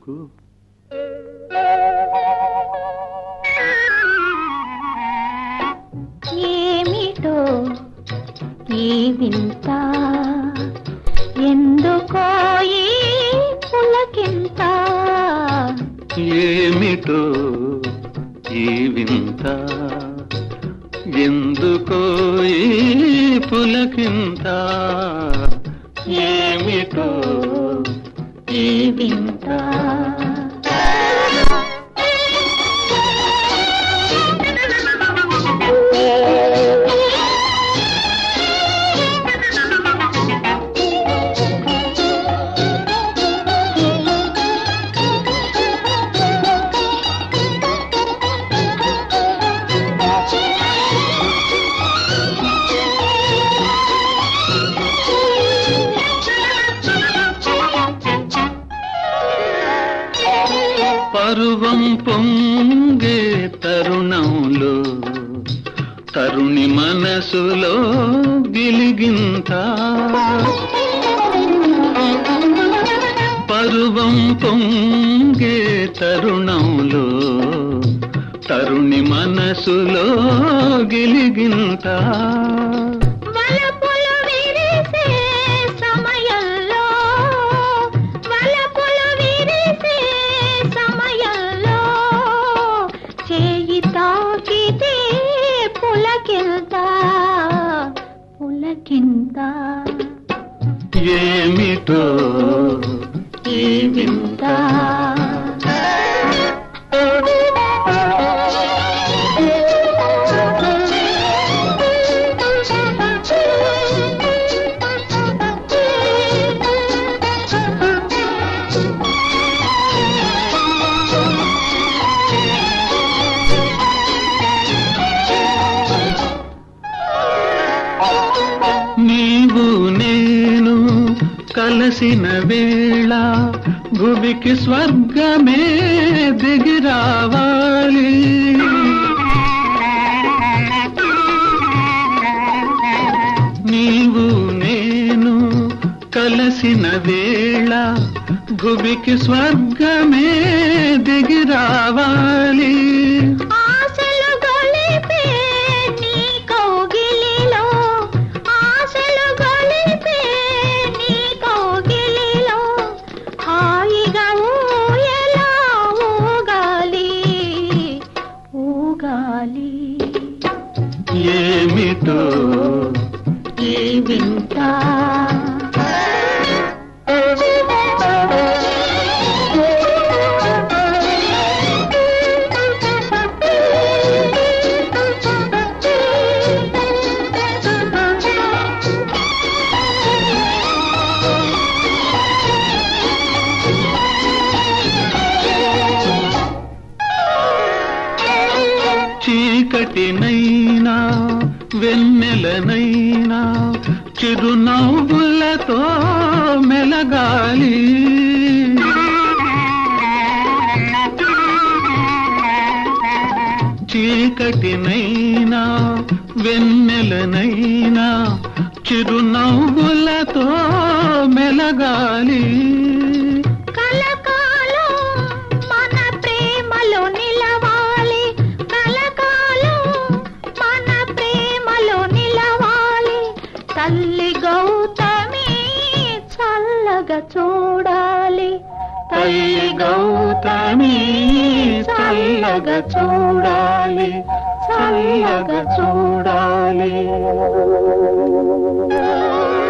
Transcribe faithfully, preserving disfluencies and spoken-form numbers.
ఎందుకు? ఏమిటో ఈ వింత, ఎందుకో ఈ పులకింత, ఏమిటో ఈ వింత, ఎందుకో ఈ పులకింత, ఏమిటో ఈ వింత. పరువం పొంగే తరుణంలో తరుణి మనసులో గిలిగింత, పరువం పొంగే తరుణంలో తరుణి మనసులో గిలిగింత, పులకింత, ఏమిటో ఈ వింత. నీవు నేను కలసిన వేళ భువికి స్వర్గమే దిగిరావాలి, నీవు నేను కలసిన వేళ భువికి స్వర్గమే దిగిరావాలి, ఏమిటో ఈ వింత. చీకటినైనా వెన్నెలనైనా చిరునవ్వులతో మెలగాలి, చీకటినైనా వెన్నెలనైనా చిరునవ్వులతో మెలగాలి, తల్లి గౌతమి చల్లగా చూడాలి, తల్లి గౌతమి చల్లగా చూడాలి, చల్లగా చూడాలి.